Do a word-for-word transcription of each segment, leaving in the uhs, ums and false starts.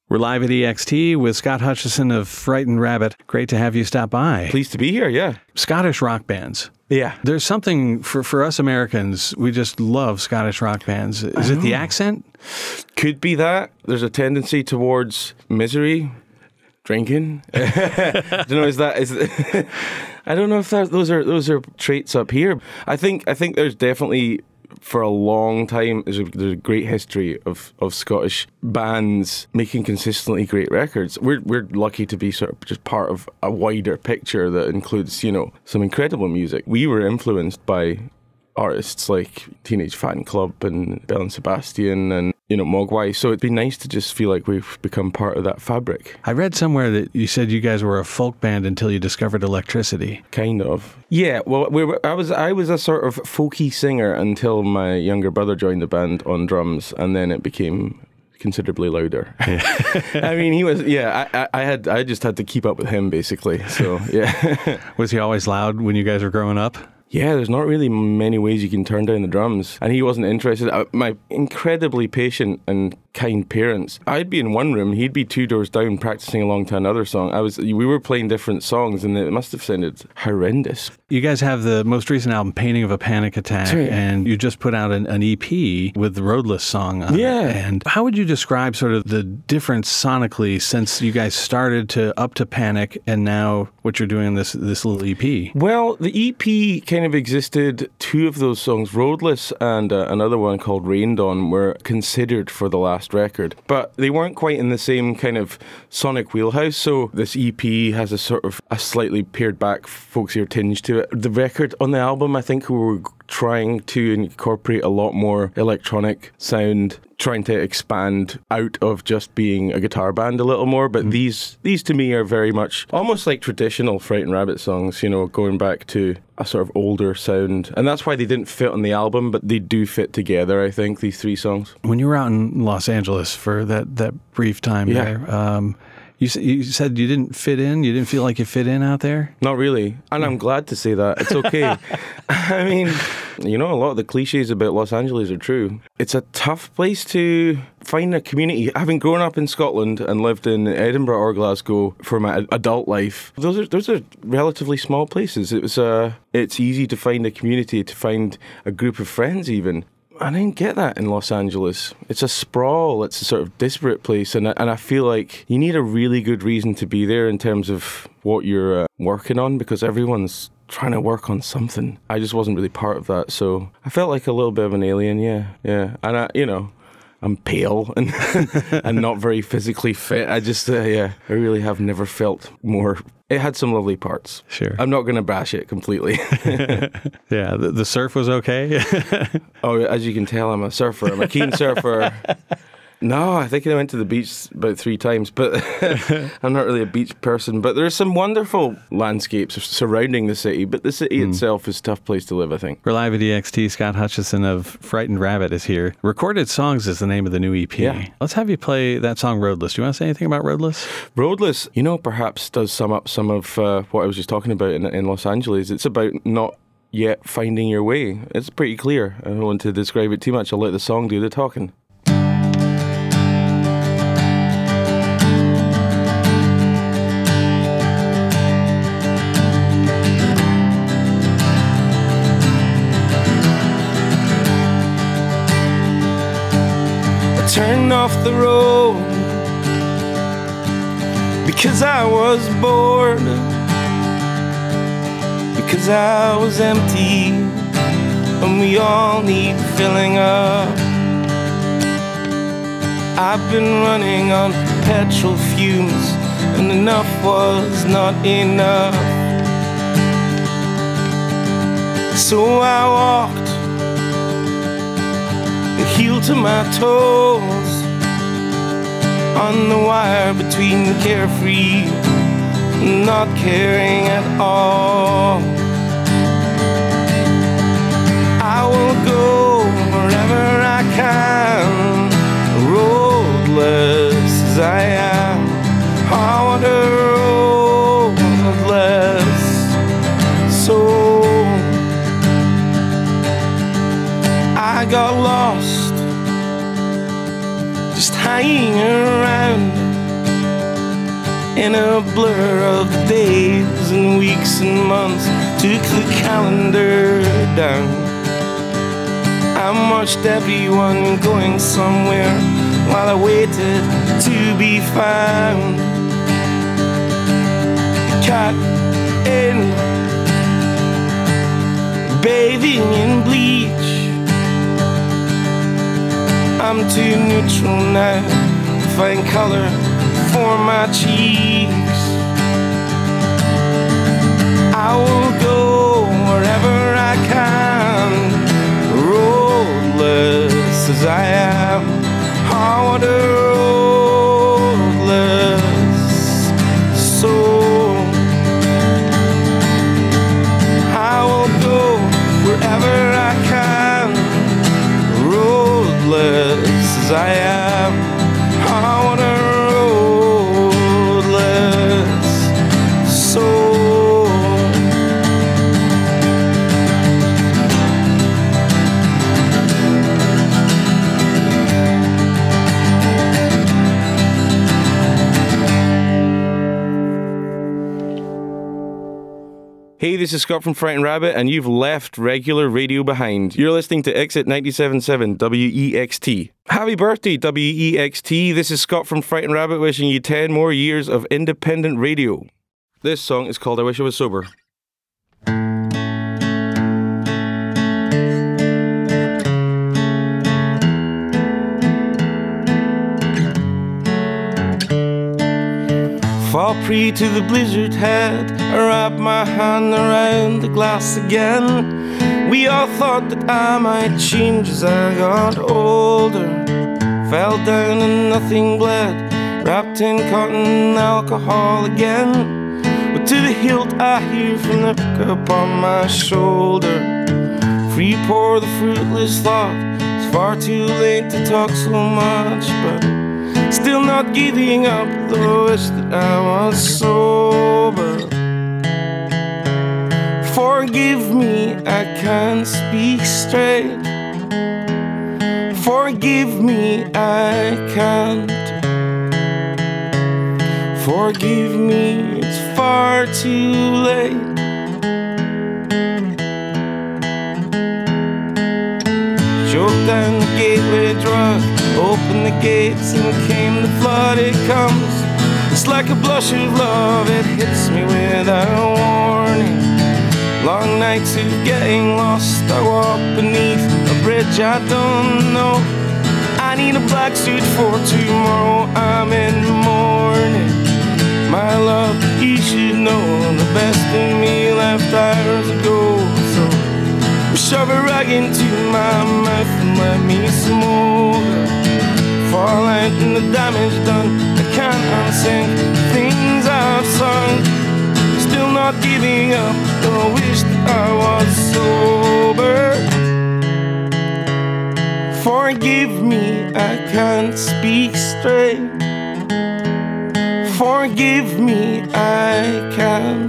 We're live at E X T with Scott Hutchison of Frightened Rabbit. Great to have you stop by. Pleased to be here, yeah. Scottish rock bands. Yeah. There's something, for, for us Americans, we just love Scottish rock bands. Is it the accent? Could be that. There's a tendency towards misery, drinking. I don't know, is that... Is I don't know if that, those are those are traits up here. I think I think there's definitely... For a long time, there's a, there's a great history of, of Scottish bands making consistently great records. We're we're lucky to be sort of just part of a wider picture that includes, you know, some incredible music. We were influenced by artists like Teenage Fan Club and Belle and Sebastian and, you know, Mogwai. So it'd be nice to just feel like we've become part of that fabric. I read somewhere that you said you guys were a folk band until you discovered electricity. Kind of. Yeah, well, we were, I was I was a sort of folky singer until my younger brother joined the band on drums, and then it became considerably louder. Yeah. I mean, he was, yeah, I, I had, I just had to keep up with him, basically. So, yeah. Was he always loud when you guys were growing up? Yeah, there's not really many ways you can turn down the drums. And he wasn't interested. Uh, my incredibly patient and kind parents, I'd be in one room, he'd be two doors down practicing along to another song. I was, we were playing different songs, and it must have sounded horrendous. You guys have the most recent album, Painting of a Panic Attack, right. And you just put out an, an E P with the Roadless song on yeah. it. And how would you describe sort of the difference sonically since you guys started to up to Panic and now what you're doing in this, this little E P? Well, the E P kind of existed. Two of those songs, Roadless and uh, another one called Rained On, were considered for the last record, but they weren't quite in the same kind of sonic wheelhouse. So this E P has a sort of a slightly pared back, folksier tinge to it. The record on the album, I think we were trying to incorporate a lot more electronic sound, trying to expand out of just being a guitar band a little more. But mm. these these to me are very much almost like traditional Frightened Rabbit songs, you know, going back to a sort of older sound. And that's why they didn't fit on the album, but they do fit together, I think, these three songs. When you were out in Los Angeles for that, that brief time yeah. there, um, You, you said you didn't fit in? You didn't feel like you fit in out there? Not really. And I'm glad to say that. It's okay. I mean, you know, a lot of the cliches about Los Angeles are true. It's a tough place to find a community. Having grown up in Scotland and lived in Edinburgh or Glasgow for my adult life, those are those are relatively small places. It was uh, it's easy to find a community, to find a group of friends even. I didn't get that in Los Angeles. It's a sprawl. It's a sort of disparate place. And I, and I feel like you need a really good reason to be there in terms of what you're uh, working on, because everyone's trying to work on something. I just wasn't really part of that. So I felt like a little bit of an alien, yeah. Yeah. And, I, you know, I'm pale and and not very physically fit. I just, uh, yeah, I really have never felt more... It had some lovely parts. Sure. I'm not going to bash it completely. Yeah, the, the surf was okay? Oh, as you can tell, I'm a surfer. I'm a keen surfer. No, I think I went to the beach about three times, but I'm not really a beach person. But there's some wonderful landscapes surrounding the city, but the city mm. itself is a tough place to live, I think. We're live at E X T. Scott Hutchison of Frightened Rabbit is here. Recorded Songs is the name of the new E P. Yeah. Let's have you play that song, Roadless. Do you want to say anything about Roadless? Roadless, you know, perhaps does sum up some of uh, what I was just talking about in, in Los Angeles. It's about not yet finding your way. It's pretty clear. I don't want to describe it too much. I'll let the song do the talking. Turned off the road because I was bored, because I was empty, and we all need filling up. I've been running on petrol fumes, and enough was not enough. So I walked, heel to my toes, on the wire between the carefree and not caring at all. I will go wherever I can, roadless as I am. I want a roadless soul. I got lost, just hanging around, in a blur of the days and weeks and months. Took the calendar down. I watched everyone going somewhere while I waited to be found. Cat in, bathing in bleach. I'm too neutral now to find color for my cheeks. I will go wherever I can, roadless as I am. Hard roadless soul. I will go wherever I can, roadless as I am. Hard roadless soul. Hey, this is Scott from Frightened Rabbit, and you've left regular radio behind. You're listening to Exit ninety-seven point seven W E X T. Happy birthday, W E X T. This is Scott from Frightened Rabbit wishing you ten more years of independent radio. This song is called I Wish I Was Sober. Fall prey to the blizzard head, I wrap my hand around the glass again. We all thought that I might change as I got older. Fell down and nothing bled, wrapped in cotton alcohol again. But to the hilt I hear from the pickup on my shoulder. Free pour the fruitless thought, it's far too late to talk so much, but still not giving up, though I wish that I was sober. Forgive me, I can't speak straight. Forgive me, I can't. Forgive me, it's far too late. Choked down the gateway drug, open the gates and came the flood. It comes, it's like a blush of love, it hits me without warning. Long nights of getting lost, I walk beneath a bridge I don't know. I need a black suit for tomorrow, I'm in mourning. My love, you should know, the best in me left hours ago. So shove a rag into my mouth and let me smoke. Fall out and the damage done, I can't unsing things I've sung. Still not giving up, though I wish that I was sober. Forgive me, I can't speak straight. Forgive me, I can't.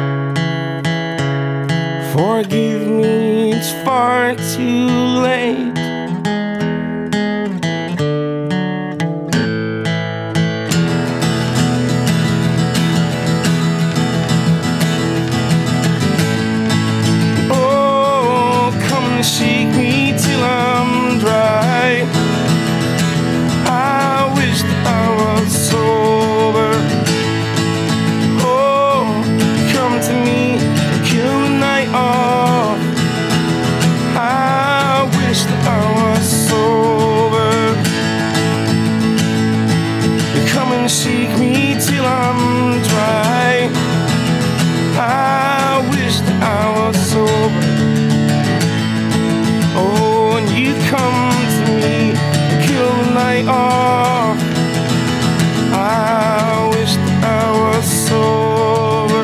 Forgive me, it's far too late. Oh, come and shake me till I'm dry. I wish that I was sober. Oh, come to me, kill the night off. I wish that I was sober. Come and shake me till I'm dry. I wish that I was sober. Oh, and you come to me, kill the night off. I wish that I was sober.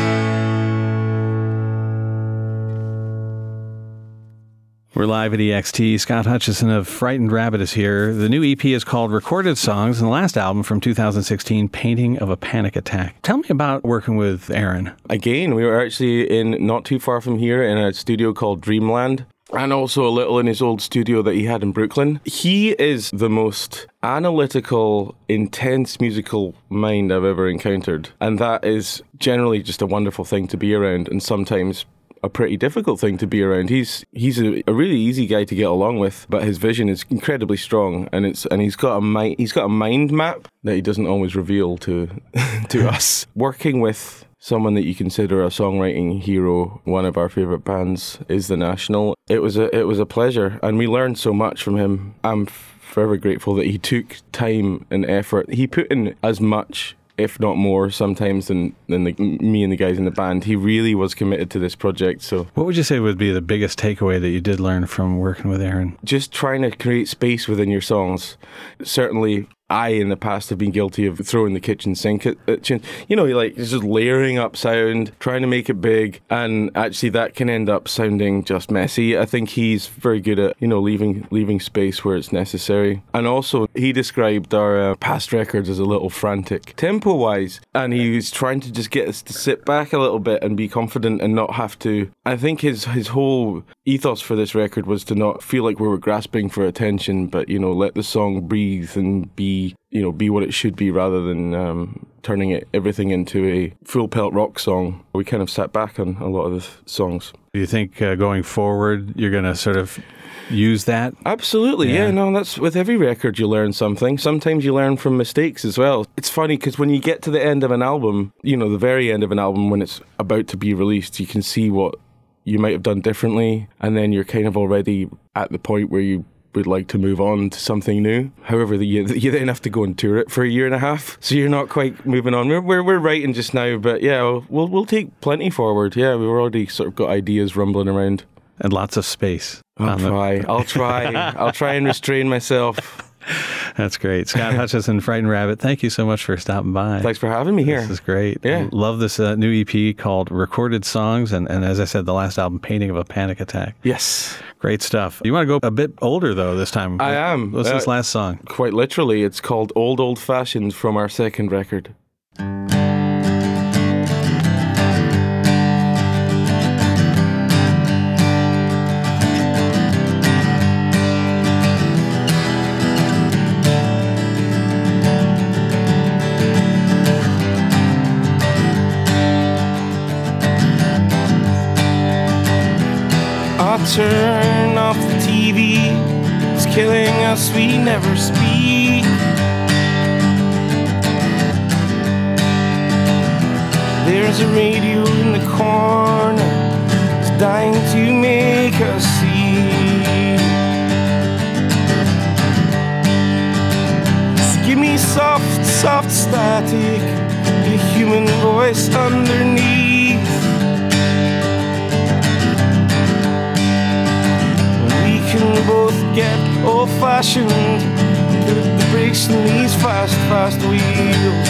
We're live at E X T. Scott Hutchison of Frightened Rabbit is here. The new E P is called Recorded Songs, and the last album from two thousand sixteen, Painting of a Panic Attack. Tell me about working with Aaron. Again, we were actually in not too far from here in a studio called Dreamland, and also a little in his old studio that he had in Brooklyn. He is the most analytical, intense musical mind I've ever encountered. And that is generally just a wonderful thing to be around, and sometimes a pretty difficult thing to be around. He's he's a, a really easy guy to get along with, but his vision is incredibly strong, and it's and he's got a mi- he's got a mind map that he doesn't always reveal to to us. Working with someone that you consider a songwriting hero, one of our favourite bands, is The National. It was a it was a pleasure, and we learned so much from him. I'm forever grateful that he took time and effort. He put in as much, if not more, sometimes than, than the, me and the guys in the band. He really was committed to this project. So, what would you say would be the biggest takeaway that you did learn from working with Aaron? Just trying to create space within your songs. Certainly, I, in the past, have been guilty of throwing the kitchen sink at, at tune. You know, like just layering up sound, trying to make it big, and actually that can end up sounding just messy. I think he's very good at, you know, leaving leaving space where it's necessary. And also, he described our uh, past records as a little frantic, tempo-wise, and he was trying to just get us to sit back a little bit and be confident and not have to. I think his his whole ethos for this record was to not feel like we were grasping for attention, but, you know, let the song breathe and be you know, be what it should be, rather than um, turning it everything into a full pelt rock song. We kind of sat back on a lot of the songs. Do you think uh, going forward you're going to sort of use that? Absolutely, yeah. yeah. No, that's with every record you learn something. Sometimes you learn from mistakes as well. It's funny because when you get to the end of an album, you know, the very end of an album when it's about to be released, you can see what you might have done differently, and then you're kind of already at the point where you would like to move on to something new. However, the, you, you then have to go and tour it for a year and a half, so you're not quite moving on. We're we're, we're writing just now, but yeah, we'll we'll take plenty forward. Yeah, we've already sort of got ideas rumbling around. And lots of space. I'll try. The- I'll try. I'll try and restrain myself. That's great. Scott Hutchison, Frightened Rabbit, thank you so much for stopping by. Thanks for having me here. This is great. Yeah. Love this uh, new E P called Recorded Songs, and, and as I said, the last album, Painting of a Panic Attack. Yes. Great stuff. You want to go a bit older, though, this time. I am. What's uh, this last song? Quite literally, it's called Old Old Fashioned from our second record. Turn off the T V, it's killing us, we never speak. There's a radio in the corner, it's dying to make us see. So give me soft, soft static, a human voice underneath. Can both get old-fashioned, put the brakes on these fast, fast wheels.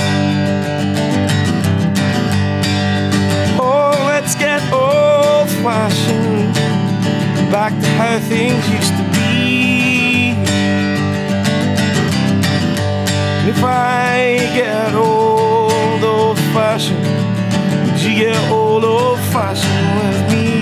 Oh, let's get old-fashioned, back to how things used to be. And if I get old, old-fashioned, would you get old, old-fashioned with me?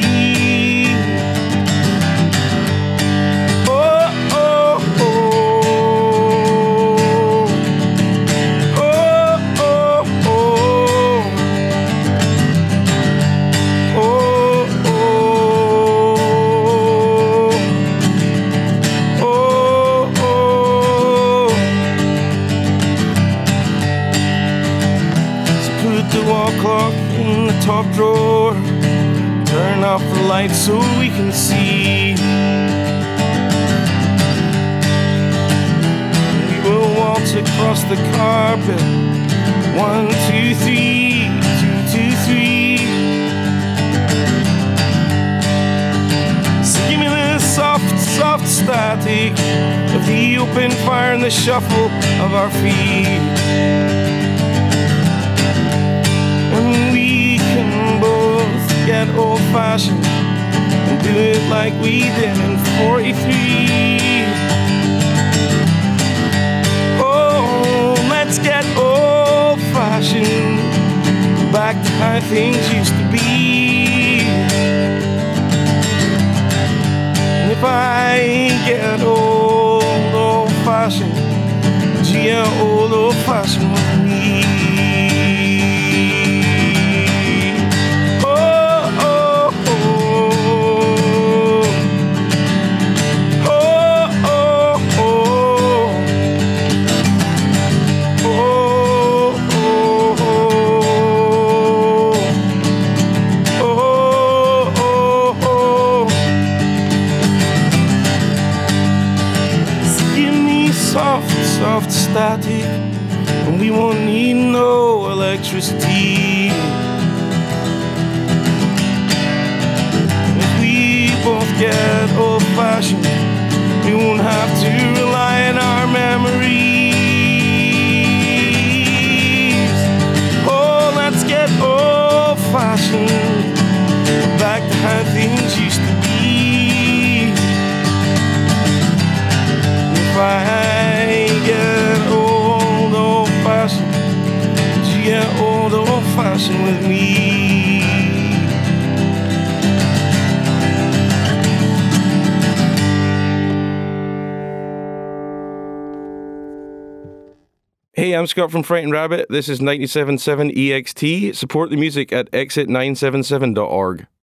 Top drawer, turn off the lights so we can see. We will waltz across the carpet. One, two, three, two, two, three. So give me this soft, soft static of the open fire and the shuffle of our feet. And we get old-fashioned and do it like we did in forty-three. Oh, let's get old-fashioned, back to how things used to be. And if I get old, old-fashioned, Yeah, old old fashioned with me. Oh, oh, oh. Oh, oh, oh. Oh, oh, oh. Oh, oh, oh. Give me soft, soft static, and we won't need no electricity. If we both get old-fashioned, we won't have to rely on our memories. Oh, let's get old-fashioned, back to how things used to be. If I get old, old-fashioned, would you get old, old-fashioned with me? Hey, I'm Scott from Frightened Rabbit. This is ninety-seven point seven E X T. Support the music at exit nine seven seven dot org.